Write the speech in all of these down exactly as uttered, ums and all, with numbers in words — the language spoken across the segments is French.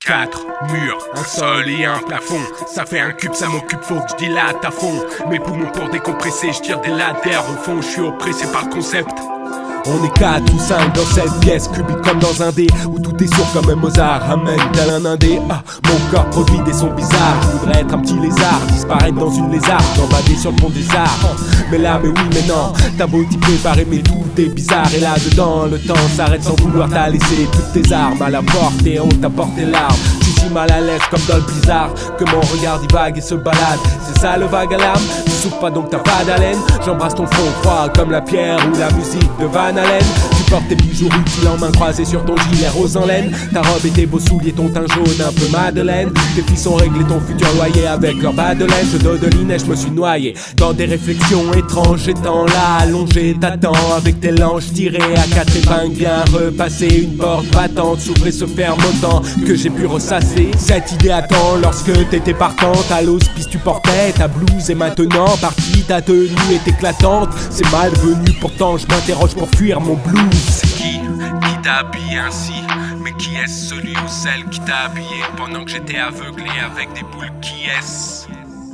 Quatre murs, un sol et un plafond. Ça fait un cube, ça m'occupe, faut que je dilate à fond. Mes poumons pour décompresser, je tire des latères. Au fond, je suis oppressé par le concept. On est quatre ou cinq dans cette pièce, cubique comme dans un dé, où tout est sourd comme un Mozart, amen, tel un indé. Ah, mon corps produit des sons bizarres. Je voudrais être un petit lézard, disparaître dans une lézarde, gambader sur le pont des arts. Mais là, mais oui, mais non, t'as beau t'y préparer, mais tout est bizarre. Et là-dedans, le temps s'arrête sans vouloir. T'as laissé toutes tes armes à la porte et on t'apporte tes larmes. Je suis si mal à l'aise comme dans le blizzard que mon regard divague et se balade. C'est ça le vague à l'âme, tu souffres pas donc t'as pas d'haleine. J'embrasse ton front froid comme la pierre ou la musique de Van Halen. Tu portes tes bijoux utiles en main croisée sur ton gilet rose en laine. Ta robe et tes beaux souliers, ton teint jaune un peu madeleine. Tes filles sont réglées, ton futur loyer avec leur bas de laine. Je dodeline et je me suis noyé dans des réflexions étranges. Étant là, allongé, t'attends avec tes langes tirées à quatre épingles. Bien repasser une porte battante, s'ouvre et se ferme autant que j'ai pu ressasser. Cette idée attend lorsque t'étais partante. À l'hospice tu portais ta blouse et maintenant partie ta tenue est éclatante. C'est malvenu pourtant je m'interroge pour fuir mon blues. C'est qui qui t'a habillé ainsi? Mais qui est-ce celui ou celle qui t'a habillé pendant que j'étais aveuglé avec des boules? Qui est-ce?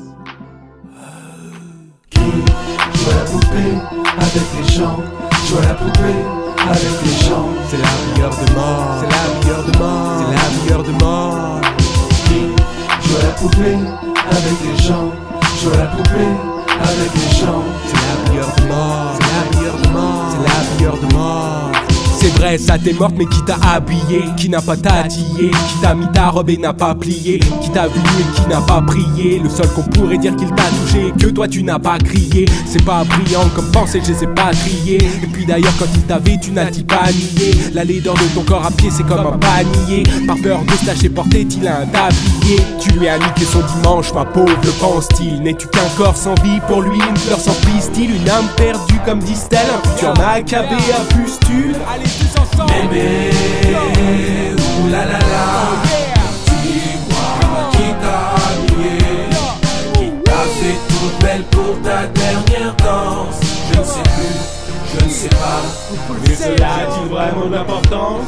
Qui joue à la poupée avec les gens? Joue à la poupée avec les gens. C'est la meilleure de mort. C'est la meilleure de mort. C'est la meilleure de mort. Qui joue à la poupée avec les gens? Joue à la poupée avec les gens. C'est la meilleure de mort. C'est la meilleure de mort. C'est la meilleure de mort. C'est vrai, ça t'est morte, mais qui t'a habillé, qui n'a pas tatillé, qui t'a mis ta robe et n'a pas plié, qui t'a vu et qui n'a pas prié. Le seul qu'on pourrait dire qu'il t'a touché, que toi tu n'as pas crié. C'est pas brillant comme penser que je sais pas trier. Et puis d'ailleurs quand il t'avait, tu n'as-t-il pas nié. La laideur de ton corps à pied, c'est comme un panier. Par peur de se lâcher porter, il a un tablier. Tu lui as niqué son dimanche, ma pauvre, le pense-t-il? N'es-tu qu'un corps sans vie pour lui, une fleur sans pistil, une âme perdue comme disent-elles, un futur macabé à pustule. Bébé, oulala, dis-moi qui t'a habillé, qui t'a fait toute belle pour ta dernière danse. Je ne sais plus, je ne sais pas, mais cela a-t-il vraiment d'importance?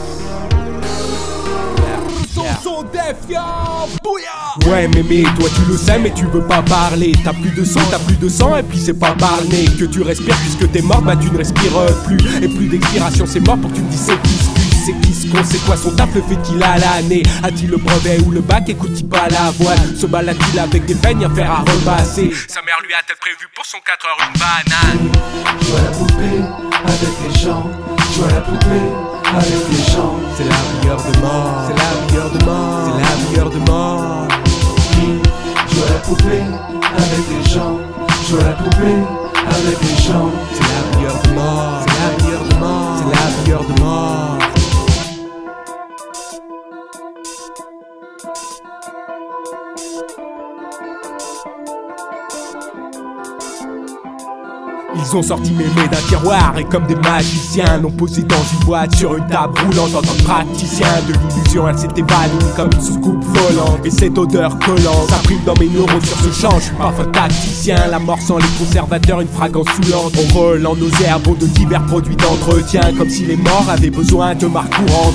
Ouais mémé, toi tu le sais mais tu veux pas parler. T'as plus de sang, t'as plus de sang et puis c'est pas par le nez que tu respires. Puisque t'es mort, bah tu ne respires plus. Et plus d'expiration, c'est mort pour que tu me dises c'est qui se c'est qui se con, c'est quoi son taf, le fait-il à l'année? A-t-il le brevet ou le bac, écoute-t-il pas la voile? Se balade-t-il avec des peignes à faire à repasser? Sa mère lui a-t-elle prévu pour son quatre heures une banane? Joue à la poupée avec les gens. Joue à la poupée avec les gens. C'est la meilleure de mort. C'est la meilleure de mort. C'est la meilleure de mort. Qui joue à la poupée avec les gens? Joue à la poupée avec les gens. C'est la meilleure de mort. C'est la meilleure de mort. C'est la meilleure de mort. Ils ont sorti mémé d'un tiroir et comme des magiciens l'ont posé dans une boîte sur une table roulante en tant que praticien de l'illusion. Elle s'est évanouie comme une soucoupe volante et cette odeur collante s'imprime dans mes neurones sur ce champ. Je suis parfois tacticien, la mort sans les conservateurs, une fragrance saoulante. On vole en nos herbes de divers produits d'entretien comme si les morts avaient besoin de marques courantes.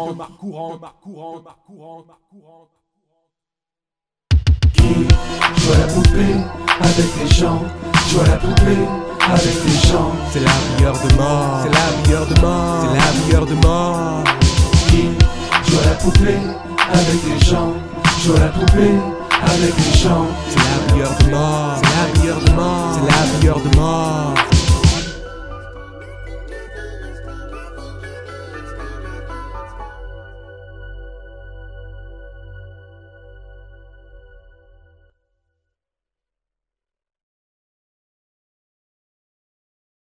Qui joue à la poupée avec les gens? Joue à la poupée avec les gens. C'est la meilleure de mort. C'est la meilleure de mort. C'est la meilleure de mort. Qui joue à la poupée avec les gens? Joue à la poupée avec les gens. C'est la meilleure de mort. C'est la meilleure de mort. C'est la meilleure de mort.